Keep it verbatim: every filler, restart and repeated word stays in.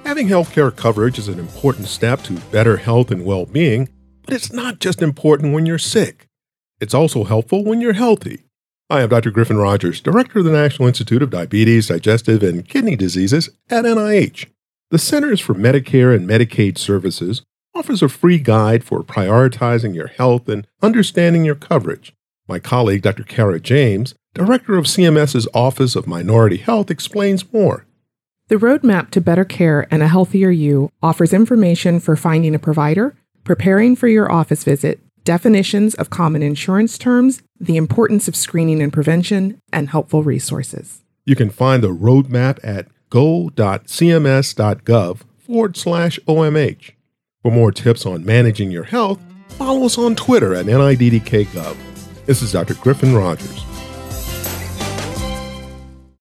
Having healthcare coverage is an important step to better health and well-being, but it's not just important when you're sick. It's also helpful when you're healthy. Hi, I'm Doctor Griffin Rogers, Director of the National Institute of Diabetes, Digestive, and Kidney Diseases at N I H. The Centers for Medicare and Medicaid Services offers a free guide for prioritizing your health and understanding your coverage. My colleague, Doctor Kara James, Director of CMS's Office of Minority Health, explains more. The Roadmap to Better Care and a Healthier You offers information for finding a provider, preparing for your office visit, definitions of common insurance terms, the importance of screening and prevention, and helpful resources. You can find the roadmap at go.cms.gov forward slash OMH. For more tips on managing your health, follow us on Twitter at N I D D K Gov. This is Doctor Griffin Rogers.